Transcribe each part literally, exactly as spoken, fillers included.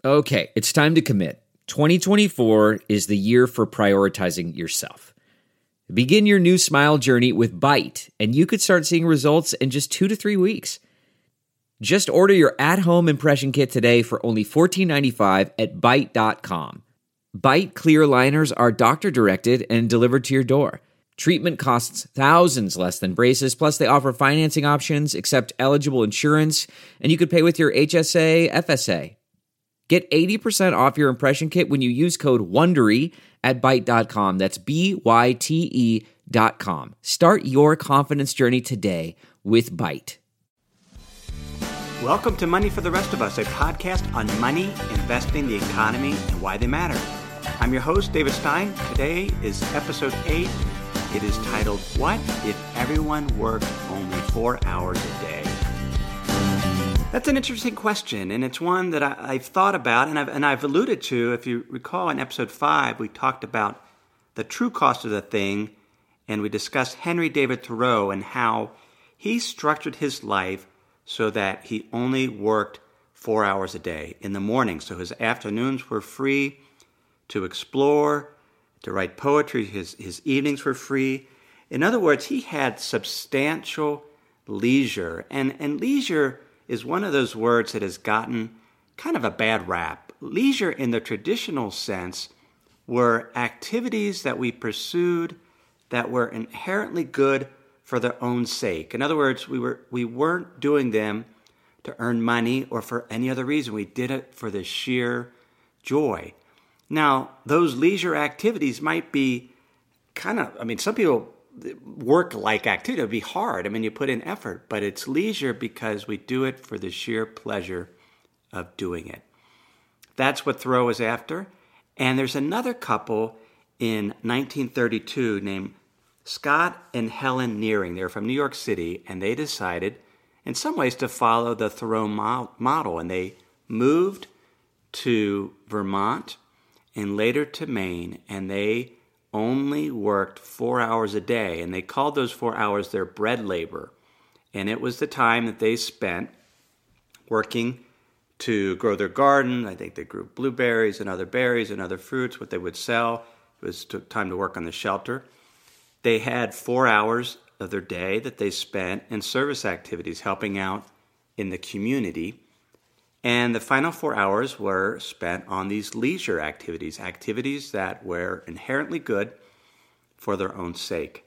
Okay, it's time to commit. twenty twenty-four is the year for prioritizing yourself. Begin your new smile journey with Byte, and you could start seeing results in just two to three weeks. Just order your at-home impression kit today for only fourteen ninety-five at byte dot com. Byte clear aligners are doctor-directed and delivered to your door. Treatment costs thousands less than braces, plus they offer financing options, accept eligible insurance, and you could pay with your H S A, F S A. Get eighty percent off your impression kit when you use code WONDERY at byte dot com. That's B Y T E dot com. Start your confidence journey today with Byte. Welcome to Money for the Rest of Us, a podcast on money, investing, the economy, and why they matter. I'm your host, David Stein. Today is episode eight. It is titled, What If Everyone Worked Only Four Hours a Day? That's an interesting question, and it's one that I, I've thought about, and I've, and I've alluded to. If you recall, in episode five, we talked about the true cost of the thing, and we discussed Henry David Thoreau and how he structured his life so that he only worked four hours a day in the morning. So his afternoons were free to explore, to write poetry. His, his evenings were free. In other words, he had substantial leisure, and, and leisure is one of those words that has gotten kind of a bad rap. Leisure in the traditional sense were activities that we pursued that were inherently good for their own sake. In other words, we were we weren't doing them to earn money or for any other reason. We did it for the sheer joy. Now, those leisure activities might be kind of, I mean, some people work-like activity. It would be hard. I mean, you put in effort, but it's leisure because we do it for the sheer pleasure of doing it. That's what Thoreau is after. And there's another couple in nineteen thirty-two named Scott and Helen Nearing. They're from New York City, and they decided, in some ways, to follow the Thoreau model. And they moved to Vermont and later to Maine, and they only worked four hours a day, and they called those four hours their bread labor. And it was the time that they spent working to grow their garden. I think they grew blueberries and other berries and other fruits, what they would sell. It was time to work on the shelter. They had four hours of their day that they spent in service activities, helping out in the community. And the final four hours were spent on these leisure activities, activities that were inherently good for their own sake.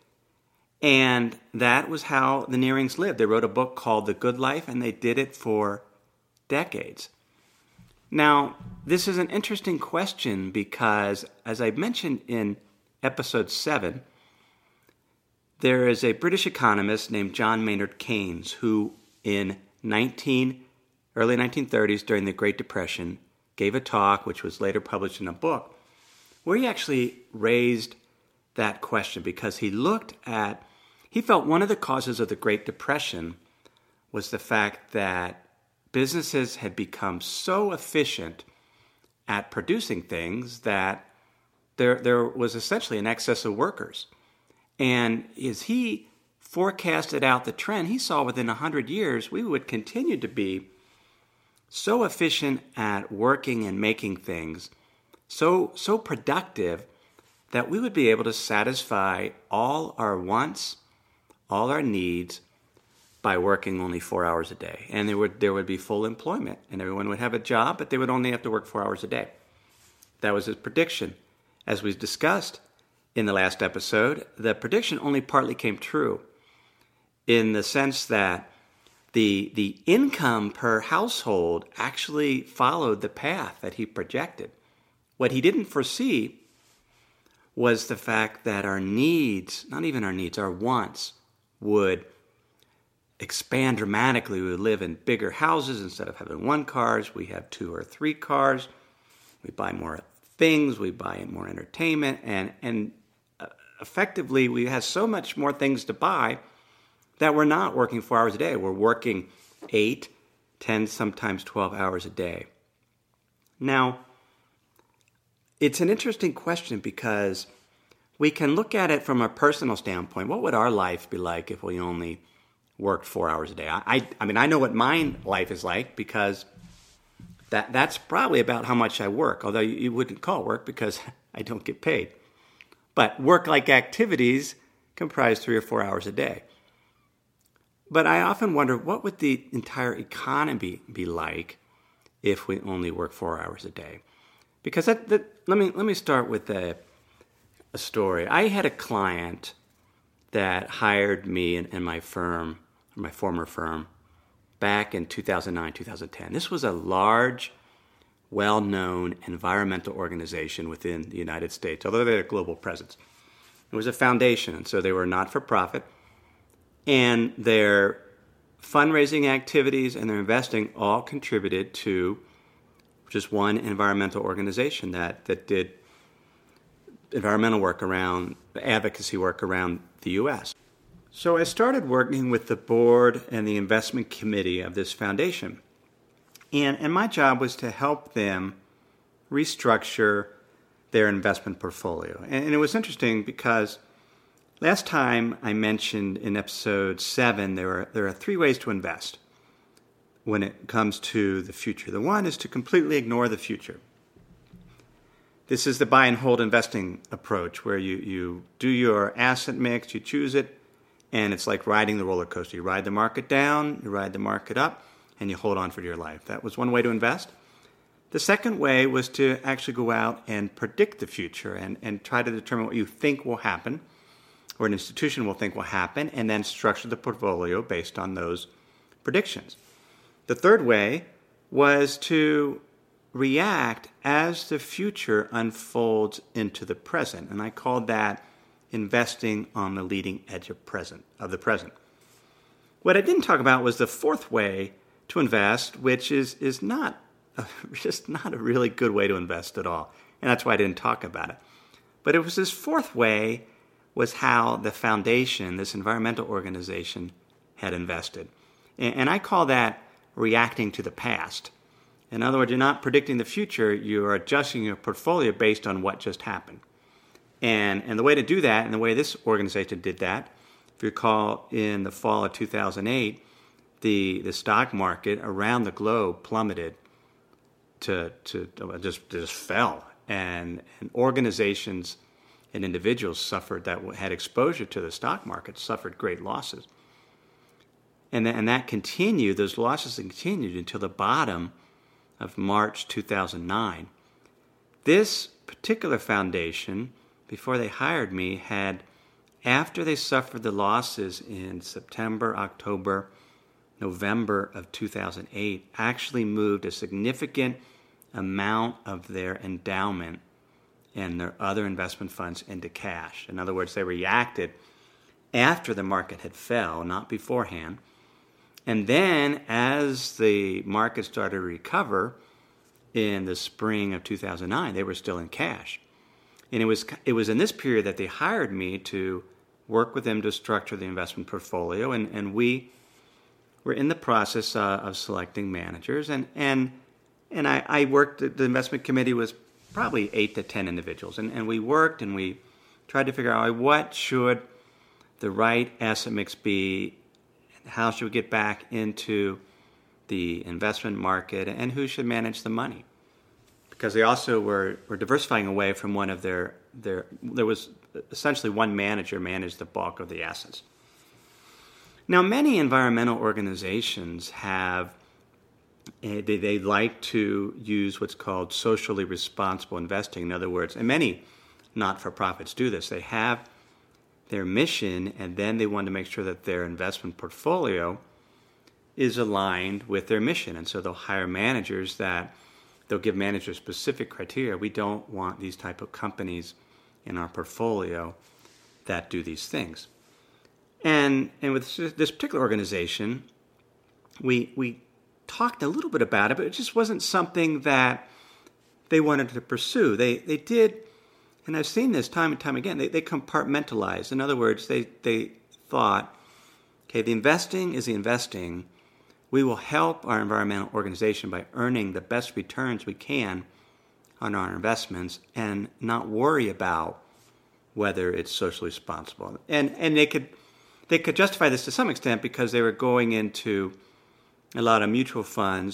And that was how the Nearings lived. They wrote a book called The Good Life, and they did it for decades. Now, this is an interesting question because, as I mentioned in episode seven, there is a British economist named John Maynard Keynes who in nineteen early nineteen thirties, during the Great Depression, gave a talk, which was later published in a book, where he actually raised that question because he looked at, he felt one of the causes of the Great Depression was the fact that businesses had become so efficient at producing things that there, there was essentially an excess of workers. And as he forecasted out the trend, he saw within one hundred years we would continue to be so efficient at working and making things, so so productive that we would be able to satisfy all our wants, all our needs by working only four hours a day. And there would there would be full employment, and everyone would have a job, but they would only have to work four hours a day. That was his prediction. As we discussed in the last episode, the prediction only partly came true in the sense that The the income per household actually followed the path that he projected. What he didn't foresee was the fact that our needs, not even our needs, our wants, would expand dramatically. We would live in bigger houses. Instead of having one car, we have two or three cars. We buy more things. We buy more entertainment. And, and effectively, we have so much more things to buy that we're not working four hours a day. We're working eight, ten, sometimes twelve hours a day. Now, it's an interesting question because we can look at it from a personal standpoint. What would our life be like if we only worked four hours a day? I, I, I mean, I know what my life is like because That That's probably about how much I work, although you, you wouldn't call it work because I don't get paid. But work-like activities comprise three or four hours a day. But I often wonder, what would the entire economy be like if we only work four hours a day? Because that, that, let me let me start with a, a story. I had a client that hired me and, and my firm, my former firm, back in two thousand nine, two thousand ten. This was a large, well-known environmental organization within the United States, although they had a global presence. It was a foundation, and so they were not-for-profit, and their fundraising activities and their investing all contributed to just one environmental organization that, that did environmental work around, advocacy work around the U S. So I started working with the board and the investment committee of this foundation. And, and my job was to help them restructure their investment portfolio. And, and it was interesting because last time I mentioned in episode seven, there are, there are three ways to invest when it comes to the future. The one is to completely ignore the future. This is the buy and hold investing approach, where you, you do your asset mix, you choose it, and it's like riding the roller coaster. You ride the market down, you ride the market up, and you hold on for dear life. That was one way to invest. The second way was to actually go out and predict the future and, and try to determine what you think will happen, or an institution will think will happen, and then structure the portfolio based on those predictions. The third way was to react as the future unfolds into the present, and I called that investing on the leading edge of present of the present. What I didn't talk about was the fourth way to invest, which is is not a, just not a really good way to invest at all, and that's why I didn't talk about it. But it was this fourth way was how the foundation, this environmental organization, had invested, and, and I call that reacting to the past. In other words, you're not predicting the future, you're adjusting your portfolio based on what just happened. And and the way to do that, and the way this organization did that, if you recall, in the fall of two thousand eight, the, the stock market around the globe plummeted to to just just fell, and, and organizations and individuals suffered that had exposure to the stock market suffered great losses. And that, and that continued, those losses continued until the bottom of March two thousand nine. This particular foundation, before they hired me, had, after they suffered the losses in September, October, November of two thousand eight, actually moved a significant amount of their endowment and their other investment funds into cash. In other words, they reacted after the market had fell, not beforehand. And then as the market started to recover in the spring of two thousand nine, they were still in cash. And it was it was in this period that they hired me to work with them to structure the investment portfolio. And, and we were in the process uh, of selecting managers. And and and I, I worked, the investment committee was probably eight to ten individuals. And, and we worked and we tried to figure out what should the right asset mix be, how should we get back into the investment market, and who should manage the money. Because they also were, were diversifying away from one of their, their, there was essentially one manager managed the bulk of the assets. Now, many environmental organizations have, they, they like to use what's called socially responsible investing. In other words, and many not-for-profits do this. They have their mission, and then they want to make sure that their investment portfolio is aligned with their mission. And so they'll hire managers that, they'll give managers specific criteria. We don't want these type of companies in our portfolio that do these things. And and with this particular organization, we we talked a little bit about it, but it just wasn't something that they wanted to pursue. They they did, and I've seen this time and time again, they, they compartmentalized. In other words, they, they thought, okay, the investing is the investing. We will help our environmental organization by earning the best returns we can on our investments and not worry about whether it's socially responsible. And and they could they could justify this to some extent because they were going into a lot of mutual funds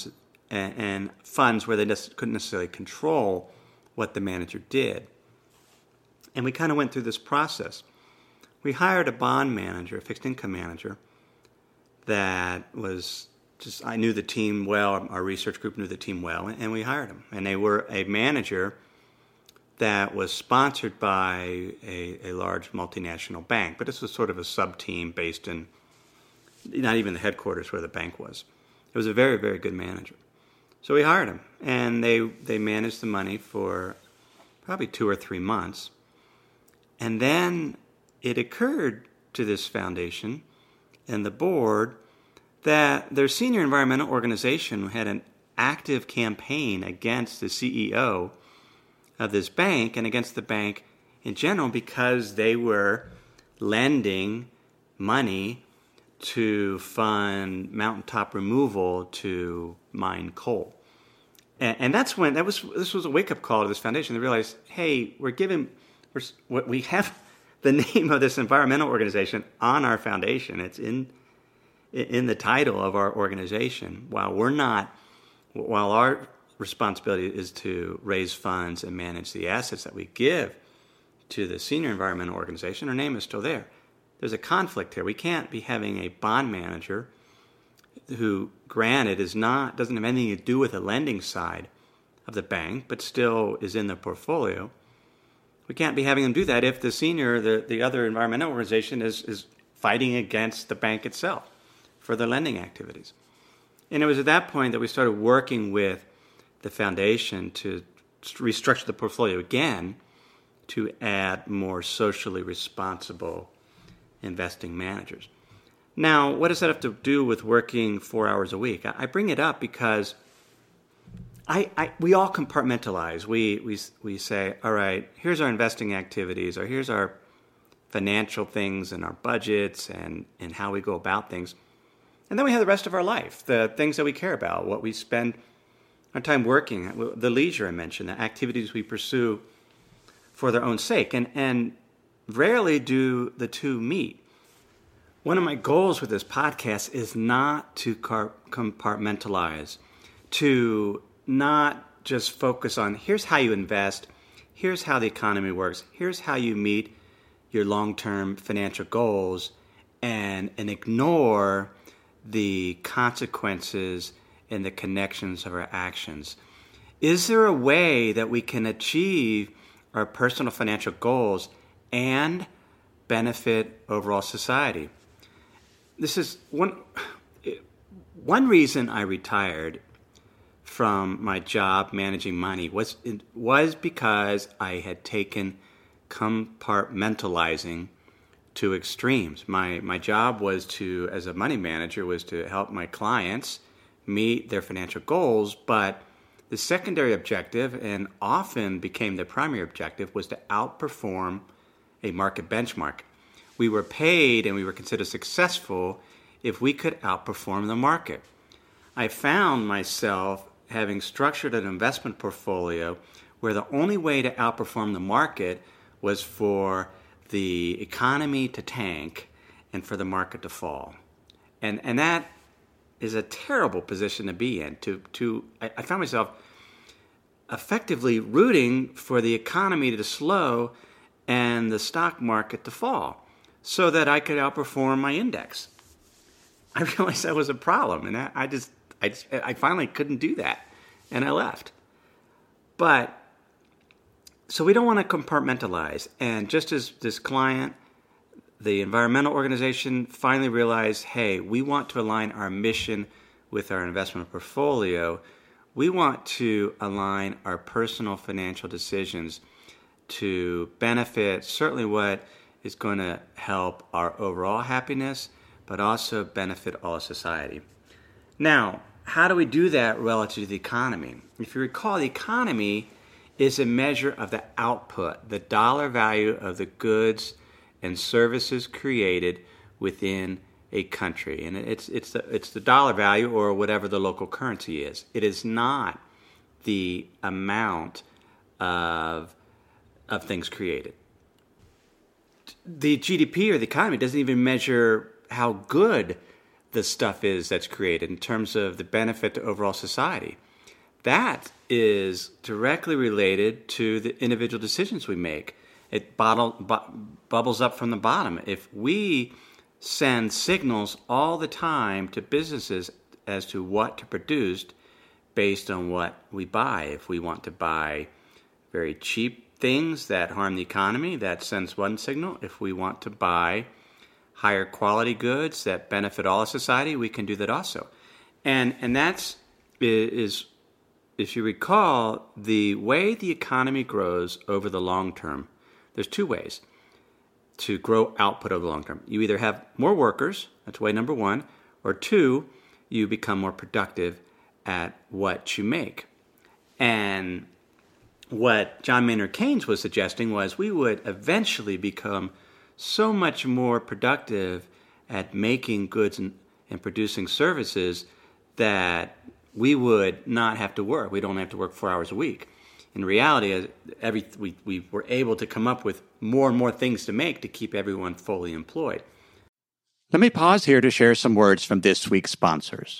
and, and funds where they just couldn't necessarily control what the manager did. And we kind of went through this process. We hired a bond manager, a fixed income manager, that was just, I knew the team well, our research group knew the team well, and we hired him. And they were a manager that was sponsored by a, a large multinational bank, but this was sort of a sub-team based in, not even the headquarters where the bank was. It was a very, very good manager. So we hired him, and they, they managed the money for probably two or three months. And then it occurred to this foundation and the board that their senior environmental organization had an active campaign against the C E O of this bank and against the bank in general because they were lending money to fund mountaintop removal to mine coal. And, and that's when, that was this was a wake-up call to this foundation. They realized, hey, we're giving... What we have the name of this environmental organization on our foundation. It's in in the title of our organization. While we're not, while our responsibility is to raise funds and manage the assets that we give to the senior environmental organization, our name is still there. There's a conflict here. We can't be having a bond manager who, granted, is not doesn't have anything to do with the lending side of the bank, but still is in the portfolio. We can't be having them do that if the senior, the, the other environmental organization is, is fighting against the bank itself for their lending activities. And it was at that point that we started working with the foundation to restructure the portfolio again to add more socially responsible investing managers. Now, what does that have to do with working four hours a week? I bring it up because I, I, we all compartmentalize. We, we we say, all right, here's our investing activities, or here's our financial things and our budgets and, and how we go about things. And then we have the rest of our life, the things that we care about, what we spend our time working, the leisure I mentioned, the activities we pursue for their own sake. And, and rarely do the two meet. One of my goals with this podcast is not to car- compartmentalize, to not just focus on here's how you invest, here's how the economy works, here's how you meet your long-term financial goals, and, and ignore the consequences and the connections of our actions. Is there a way that we can achieve our personal financial goals and benefit overall society? This is one, one reason I retired from my job managing money was was because I had taken compartmentalizing to extremes. My my job was to, as a money manager, was to help my clients meet their financial goals, but the secondary objective, and often became the primary objective, was to outperform a market benchmark. We were paid and we were considered successful if we could outperform the market. I found myself having structured an investment portfolio where the only way to outperform the market was for the economy to tank and for the market to fall. And and that is a terrible position to be in. To to I, I found myself effectively rooting for the economy to slow and the stock market to fall so that I could outperform my index. I realized that was a problem, and I, I just I just, I finally couldn't do that, and I left. But so we don't want to compartmentalize. And just as this client, the environmental organization, finally realized, hey, we want to align our mission with our investment portfolio. We want to align our personal financial decisions to benefit certainly what is going to help our overall happiness, but also benefit all of society. Now, how do we do that relative to the economy? If you recall, the economy is a measure of the output, the dollar value of the goods and services created within a country. And it's it's the, it's the dollar value or whatever the local currency is. It is not the amount of, of things created. The G D P or the economy doesn't even measure how good the stuff is that's created in terms of the benefit to overall society. That is directly related to the individual decisions we make. It bottle, bu- bubbles up from the bottom. If we send signals all the time to businesses as to what to produce based on what we buy, if we want to buy very cheap things that harm the economy, that sends one signal. If we want to buy higher quality goods that benefit all of society, we can do that also. And and that's is, if you recall, the way the economy grows over the long term. There's two ways to grow output over the long term. You either have more workers, that's way number one, or two, you become more productive at what you make. And what John Maynard Keynes was suggesting was we would eventually become so much more productive at making goods and, and producing services that we would not have to work. We don't have to work four hours a week. In reality, every we, we were able to come up with more and more things to make to keep everyone fully employed. Let me pause here to share some words from this week's sponsors.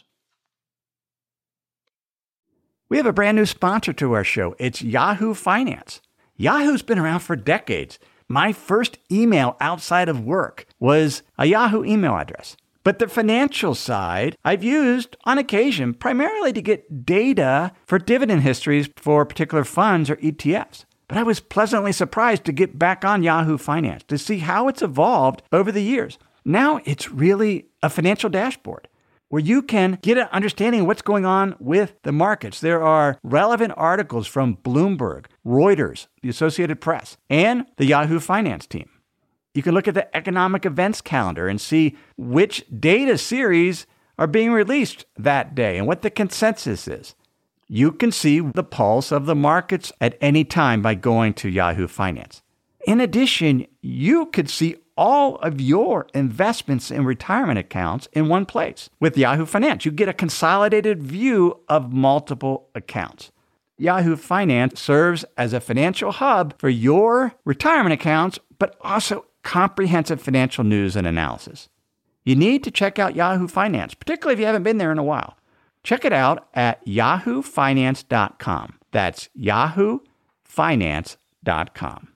We have a brand new sponsor to our show. It's Yahoo Finance. Yahoo's been around for decades. My first email outside of work was a Yahoo email address. But the financial side I've used on occasion primarily to get data for dividend histories for particular funds or E T Fs. But I was pleasantly surprised to get back on Yahoo Finance to see how it's evolved over the years. Now it's really a financial dashboard where you can get an understanding of what's going on with the markets. There are relevant articles from Bloomberg, Reuters, the Associated Press, and the Yahoo Finance team. You can look at the economic events calendar and see which data series are being released that day and what the consensus is. You can see the pulse of the markets at any time by going to Yahoo Finance. In addition, you could see all of your investments in retirement accounts in one place. With Yahoo Finance, you get a consolidated view of multiple accounts. Yahoo Finance serves as a financial hub for your retirement accounts, but also comprehensive financial news and analysis. You need to check out Yahoo Finance, particularly if you haven't been there in a while. Check it out at yahoo finance dot com. That's yahoo finance dot com.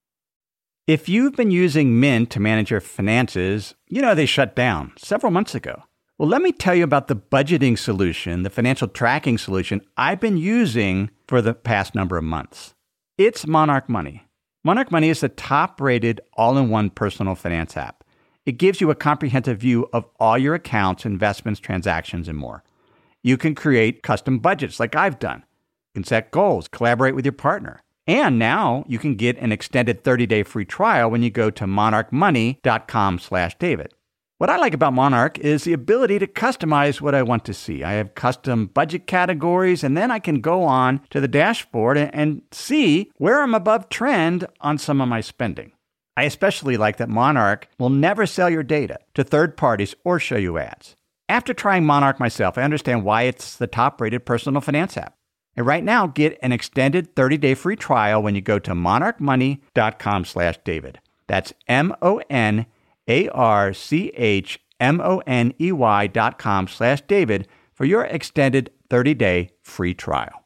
If you've been using Mint to manage your finances, you know they shut down several months ago. Well, let me tell you about the budgeting solution, the financial tracking solution I've been using for the past number of months. It's Monarch Money. Monarch Money is the top-rated all-in-one personal finance app. It gives you a comprehensive view of all your accounts, investments, transactions, and more. You can create custom budgets like I've done. You can set goals, collaborate with your partner. And now you can get an extended thirty-day free trial when you go to monarch money dot com slash David. What I like about Monarch is the ability to customize what I want to see. I have custom budget categories, and then I can go on to the dashboard and, and see where I'm above trend on some of my spending. I especially like that Monarch will never sell your data to third parties or show you ads. After trying Monarch myself, I understand why it's the top-rated personal finance app. And right now, get an extended thirty-day free trial when you go to monarch money dot com slash David. That's M O N A R C H M O N E Y dot com slash David for your extended thirty-day free trial.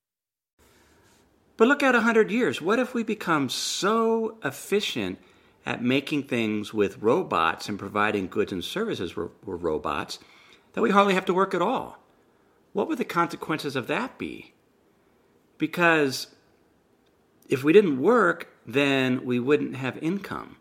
But look out one hundred years. What if we become so efficient at making things with robots and providing goods and services with robots that we hardly have to work at all? What would the consequences of that be? Because if we didn't work, then we wouldn't have income.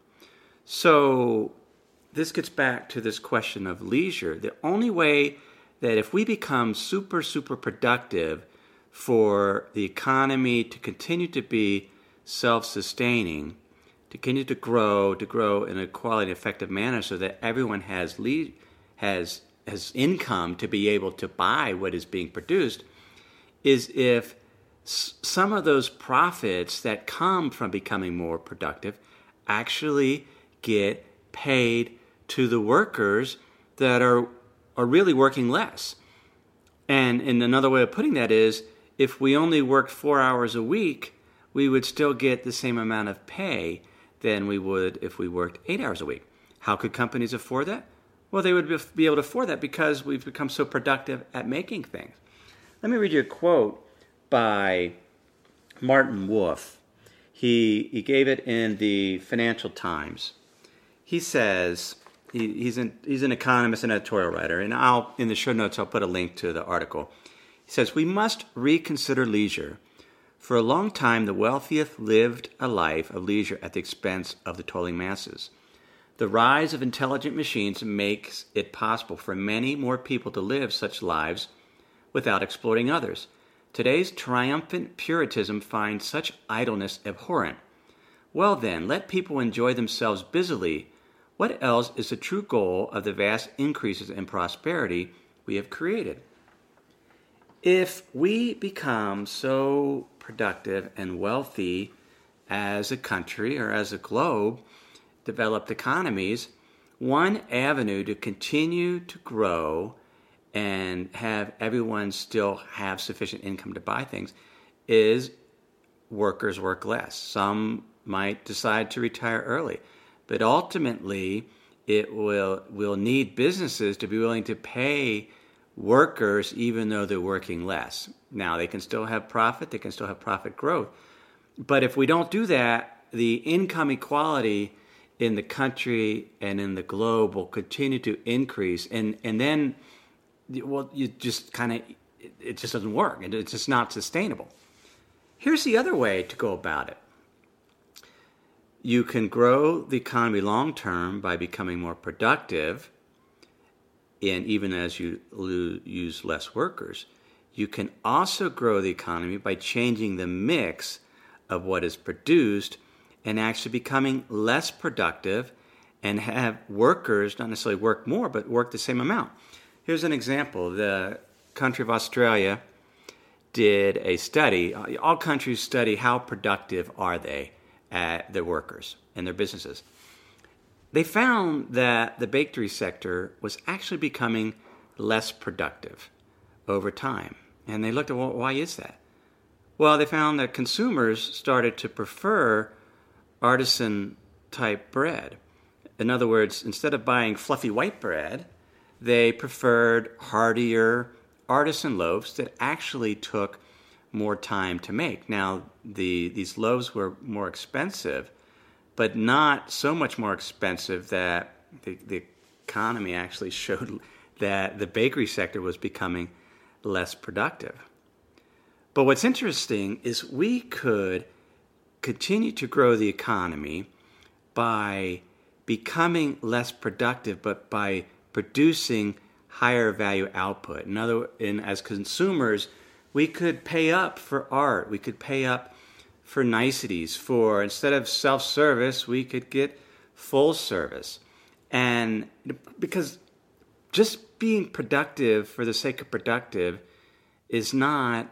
So this gets back to this question of leisure. The only way that if we become super, super productive for the economy to continue to be self-sustaining, to continue to grow, to grow in a quality and effective manner so that everyone has le- has has income to be able to buy what is being produced, is if s- some of those profits that come from becoming more productive actually get paid to the workers that are are really working less. And, and another way of putting that is, if we only worked four hours a week, we would still get the same amount of pay than we would if we worked eight hours a week. How could companies afford that? Well, they would be able to afford that because we've become so productive at making things. Let me read you a quote by Martin Wolf. He he gave it in the Financial Times. He says, he, he's an he's an economist and editorial writer, and I'll in the show notes I'll put a link to the article. He says, "We must reconsider leisure. For a long time, the wealthiest lived a life of leisure at the expense of the toiling masses. The rise of intelligent machines makes it possible for many more people to live such lives without exploiting others. Today's triumphant Puritanism finds such idleness abhorrent. Well then, let people enjoy themselves busily. What else is the true goal of the vast increases in prosperity we have created?" If we become so productive and wealthy as a country or as a globe, developed economies, one avenue to continue to grow and have everyone still have sufficient income to buy things is workers work less. Some might decide to retire early, but ultimately it will will need businesses to be willing to pay workers even though they're working less. Now, they can still have profit, they can still have profit growth, but if we don't do that, the income equality in the country and in the globe will continue to increase, and and then well you just kind of it just doesn't work, and it's just not sustainable. Here's the other way to go about it. You can grow the economy long term by becoming more productive, and even as you lo- use less workers. You can also grow the economy by changing the mix of what is produced and actually becoming less productive and have workers not necessarily work more, but work the same amount. Here's an example. The country of Australia did a study. All countries study how productive are they at their workers and their businesses. They found that the bakery sector was actually becoming less productive over time. And they looked at, well, why is that? Well, they found that consumers started to prefer artisan-type bread. In other words, instead of buying fluffy white bread, they preferred heartier artisan loaves that actually took more time to make. Now, the these loaves were more expensive, but not so much more expensive that the, the economy actually showed that the bakery sector was becoming less productive. But what's interesting is we could continue to grow the economy by becoming less productive, but by producing higher value output. In other, and as consumers, we could pay up for art. We could pay up for niceties. For instead of self-service, we could get full service. And because just being productive for the sake of productive is not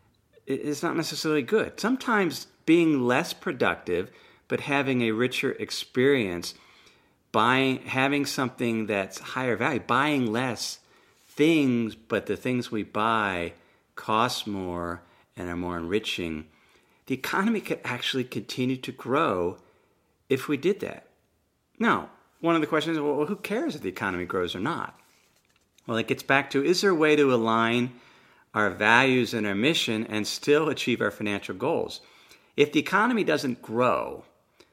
is not necessarily good. Sometimes being less productive but having a richer experience, buying having something that's higher value, buying less things, but the things we buy cost more and are more enriching. The economy could actually continue to grow if we did that. Now, one of the questions is, well, who cares if the economy grows or not? Well, it gets back to, is there a way to align our values and our mission and still achieve our financial goals? If the economy doesn't grow,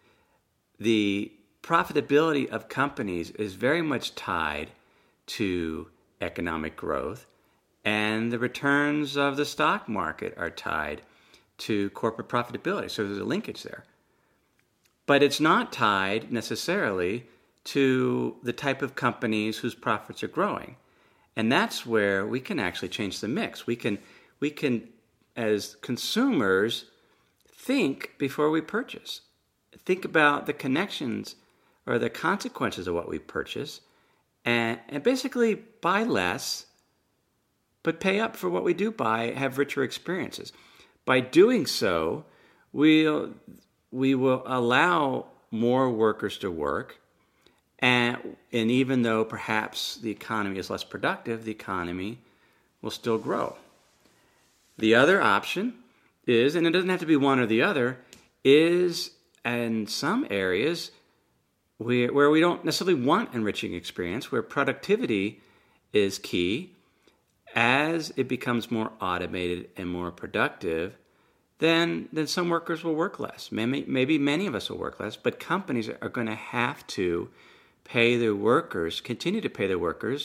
the profitability of companies is very much tied to economic growth, and the returns of the stock market are tied to corporate profitability. So there's a linkage there. But it's not tied necessarily to the type of companies whose profits are growing. And that's where we can actually change the mix. We can, we can, as consumers, think before we purchase. Think about the connections or the consequences of what we purchase, and, and basically buy less, but pay up for what we do buy, have richer experiences. By doing so, we'll, we will allow more workers to work, and, and even though perhaps the economy is less productive, the economy will still grow. The other option is, and it doesn't have to be one or the other, is in some areas we, where we don't necessarily want enriching experience, where productivity is key, as it becomes more automated and more productive, then, then some workers will work less. Maybe, maybe many of us will work less, but companies are going to have to pay their workers, continue to pay their workers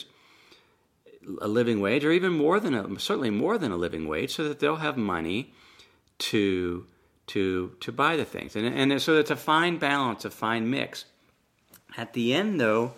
a living wage, or even more than a, certainly more than a living wage, so that they'll have money to to to buy the things. And, and so it's a fine balance, a fine mix. At the end, though,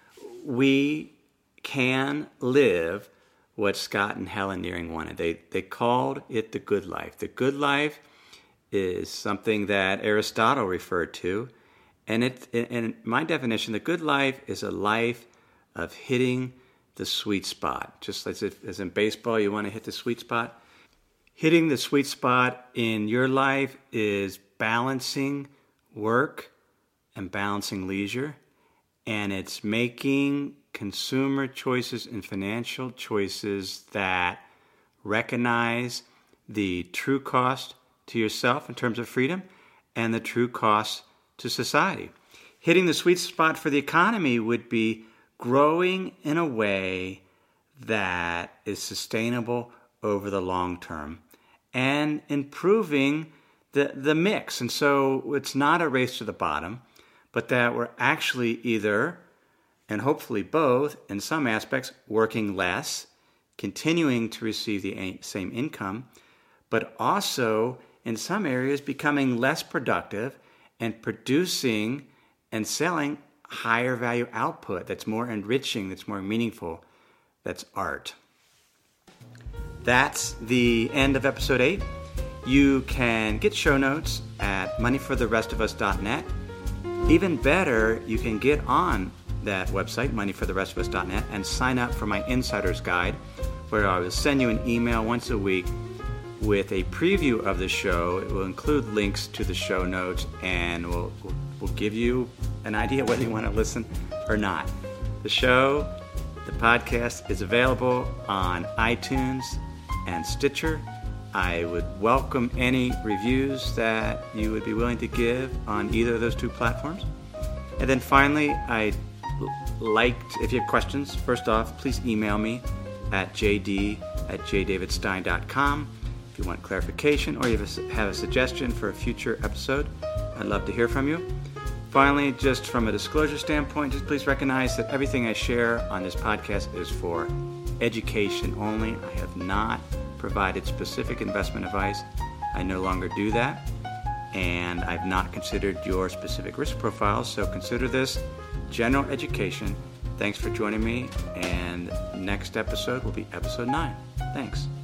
we can live what Scott and Helen Nearing wanted. They they called it the good life. The good life is something that Aristotle referred to, and it in my definition, the good life is a life of hitting the sweet spot. Just as if, as in baseball, you want to hit the sweet spot. Hitting the sweet spot in your life is balancing work and balancing leisure, and it's making consumer choices and financial choices that recognize the true cost to yourself in terms of freedom and the true cost to society. Hitting the sweet spot for the economy would be growing in a way that is sustainable over the long term and improving the, the mix. And so it's not a race to the bottom, but that we're actually either, and hopefully both, in some aspects, working less, continuing to receive the same income, but also in some areas becoming less productive and producing and selling higher value output that's more enriching, that's more meaningful, that's art. That's the end of episode eight. You can get show notes at money for the rest of us dot net. Even better, you can get on that website, money for the rest of us dot net, and sign up for my Insider's Guide, where I will send you an email once a week with a preview of the show. It will include links to the show notes, and will will give you an idea whether you want to listen or not. The show, the podcast, is available on iTunes and Stitcher. I would welcome any reviews that you would be willing to give on either of those two platforms. And then finally, I'd like, if you have questions, first off, please email me at j d at j david stein dot com. If you want clarification or you have a, have a suggestion for a future episode, I'd love to hear from you. Finally, just from a disclosure standpoint, just please recognize that everything I share on this podcast is for education only. I have not provided specific investment advice. I no longer do that. And I've not considered your specific risk profile, so consider this general education. Thanks for joining me, and next episode will be episode nine. Thanks.